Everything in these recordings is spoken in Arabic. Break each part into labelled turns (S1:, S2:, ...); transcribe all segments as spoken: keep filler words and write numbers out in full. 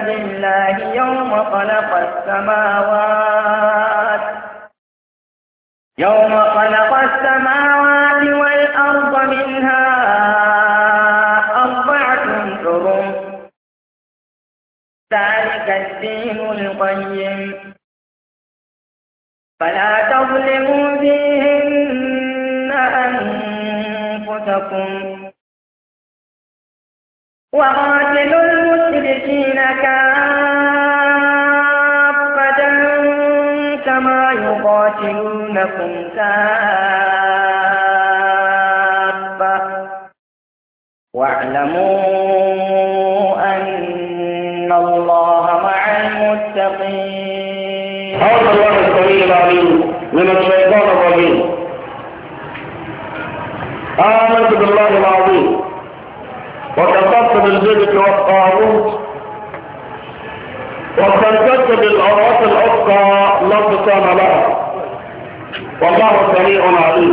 S1: بالله يوم خلق السماوات يوم خلق السماوات والأرض منها أربعة حرم ذلك الدين القيم فلا تظلموا فيهن أنفسكم وقاتلوا المشركين كافة كما يقاتلونكم كافة واعلموا أن الله مع المتقين.
S2: هذا الله السميع العليم من الشيطان الرجيم. آمنت بالله العظيم وكفرت بالجبت والطاغوت واستمسكت بالعروة الأفقى لا انفصام لها والله سميع عليم.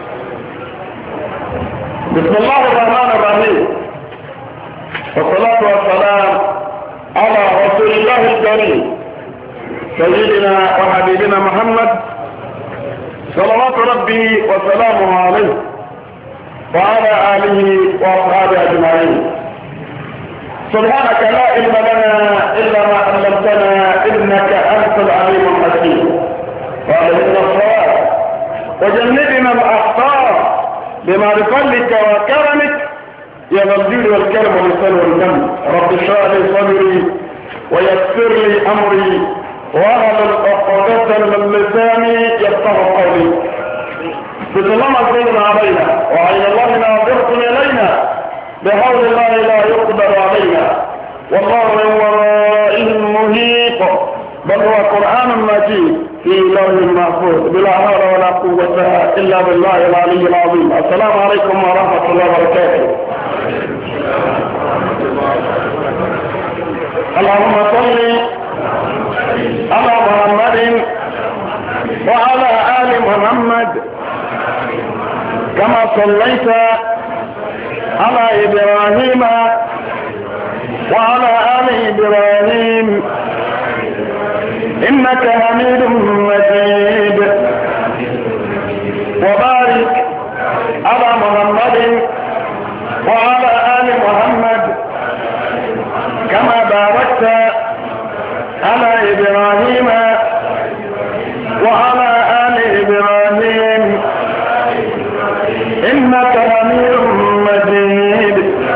S2: بسم الله الرحمن الرحيم والصلاة والسلام على رسول الله الكريم سيدنا وحبيبنا محمد صلوات ربي وسلامه عليه وعلى آله وأصحابه أجمعين. سبحانك لا علم لنا إلا ما علمتنا إنك أنت العليم الحكيم. وعلينا الصواب وجنبنا الأخطاء بما بفضلك وكرمك يا ذا الجود والكرم واللسان والدم. رب اشرح لي صدري ويسر لي أمري واهل عقدة من لساني يفقه قولي. بسلام سيدنا علينا وعين الله ناظرة إلينا بحول الله لا يقدر علينا والله من ورائهم محيط بل هو قرآن مجيد في لوح محفوظ بلا حول ولا قوة إلا بالله العلي العظيم. السلام عليكم ورحمة الله وبركاته. اللهم صل على محمد وعلى آل محمد كما صليت على إبراهيم وعلى آل إبراهيم إنك حميد مجيد. وبارك على محمد وعلى آل محمد كما باركت على إبراهيم وعلى آل إبراهيم إنك حميد مجيد.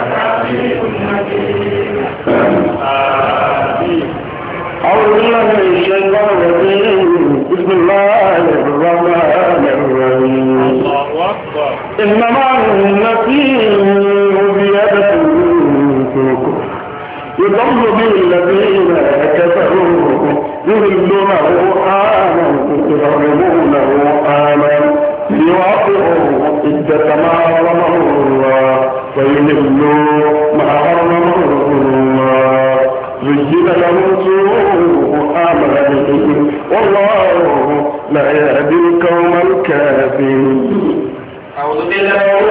S2: أعوذ بالله من الشيطان الرجيم. بسم الله الرحمن الرحيم. إنما النسيء زيادة يضل به الذين كفروا يهلونه آمن يحرمونه آمن ليواطئوا عدة ما حرمه الله ويهلوا ما حرمه الله زين لهم سوء أعمالهم والله لا يهدي القوم الكافرين. أعوذ بالله